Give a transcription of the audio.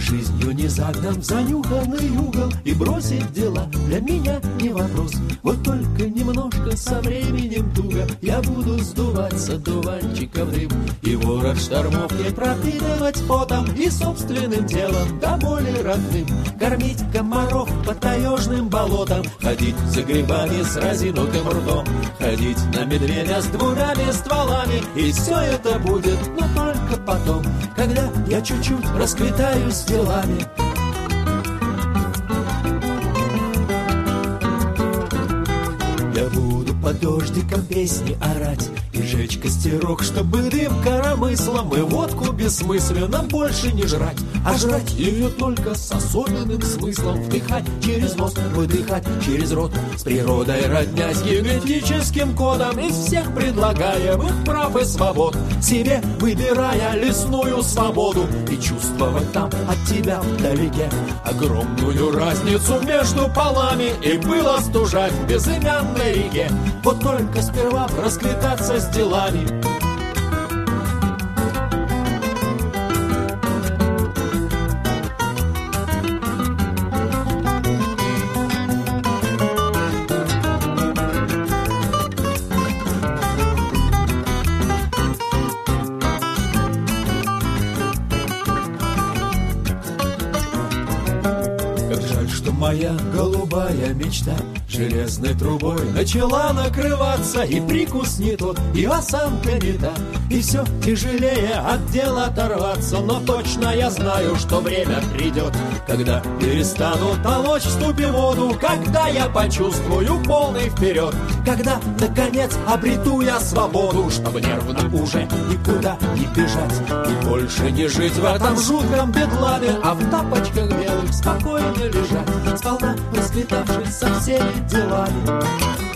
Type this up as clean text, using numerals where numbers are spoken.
жизнью не загнан в занюханный угол, и бросить дела для меня не вопрос. Вот только немножко со временем туго я буду сдуваться дуванчиком дым, и ворот штормовки пропитывать потом и собственным телом до боли родным, кормить комаров по таежным болотам, ходить за грибами с разинутым ртом, ходить на медведя с двумя стволами. И все это будет, но только потом, когда я чуть-чуть расквитаю с делами. Я буду под дождиком песни орать и жечь костерок, чтобы дым коромыслом и водку бессмысленно больше не жрать, а жрать ее только с особенным смыслом. Вдыхать через нос, выдыхать через рот, с природой роднясь генетическим кодом, из всех предлагаемых прав и свобод себе выбирая лесную свободу, и чувствовать там от тебя вдалеке огромную разницу между полами, и было стужать в безымянной реке. Вот только сперва расквитаться с делами. Моя голубая мечта железной трубой начала накрываться, и прикус не тот, и осанка не та, и все тяжелее от дела оторваться. Но точно я знаю, что время придет, когда перестану толочь в ступе воду, когда я почувствую полный вперед, когда, наконец, обрету я свободу, чтобы нервно уже никуда не бежать и больше не жить в этом жутком бедламе, а в тапочках белых спокойно лежать, сполна расквитавшись со всеми делами.